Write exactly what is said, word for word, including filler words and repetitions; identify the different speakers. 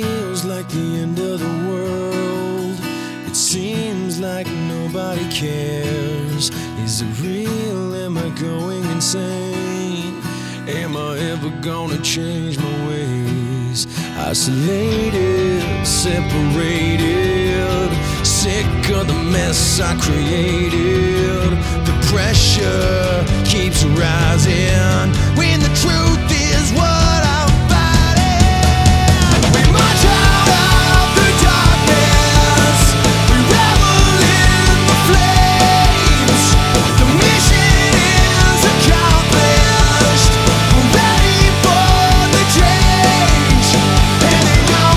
Speaker 1: feels like the end of the world. It seems like nobody cares. Is it real? Am I going insane? Am I ever gonna change my ways? Isolated, separated, sick of the mess I created. The pressure keeps rising when the truth is what I